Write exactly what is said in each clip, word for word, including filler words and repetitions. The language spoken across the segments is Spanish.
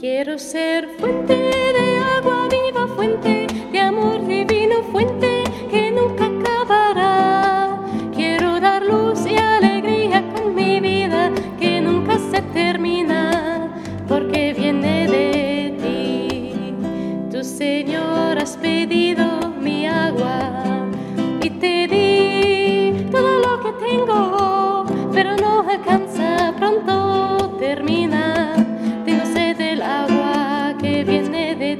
Quiero ser fuente de agua viva, fuente de amor divino, fuente que nunca acabará. Quiero dar luz y alegría con mi vida, que nunca se termina, porque viene de ti. Tu Señor has pedido mi agua y te di todo lo que tengo, pero no alcanza, pronto termina. Tengo sed del agua que viene de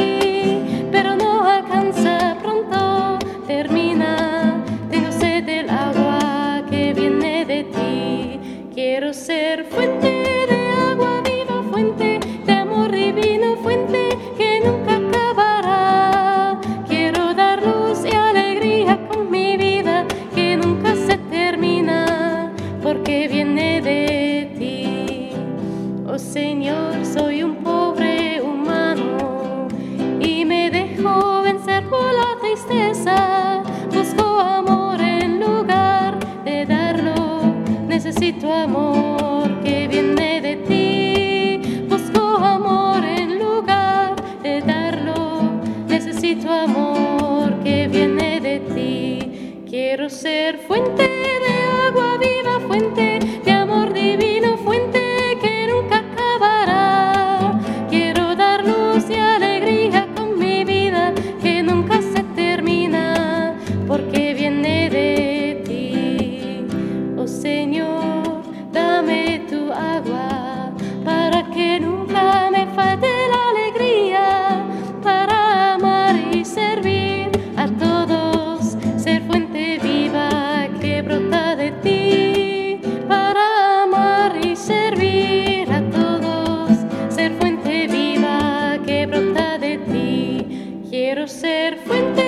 ti, pero no alcanza, pronto termina. Tengo sed del agua que viene de ti. Quiero ser fuente de agua viva, fuente de amor divino, fuente que nunca acabará. Quiero dar luz y alegría con mi vida, que nunca se termina, porque viene de ti. Oh Señor, soy un pobre humano y me dejo vencer por la tristeza. Busco amor en lugar de darlo, necesito amor que viene de ti. Busco amor en lugar de darlo, necesito amor que viene de ti. Quiero ser fuente de agua viva, fuente de amor divino, fuente que nunca acabará. Quiero dar luz y alegría con mi vida, que nunca se termina, porque viene de ti. Oh Señor, dame tu agua, para que nunca me falte la alegría, para amar y servir a todos, ser fuente viva que brota de ti. Para amar y servir a todos, ser fuente viva que brota de ti. Quiero ser fuente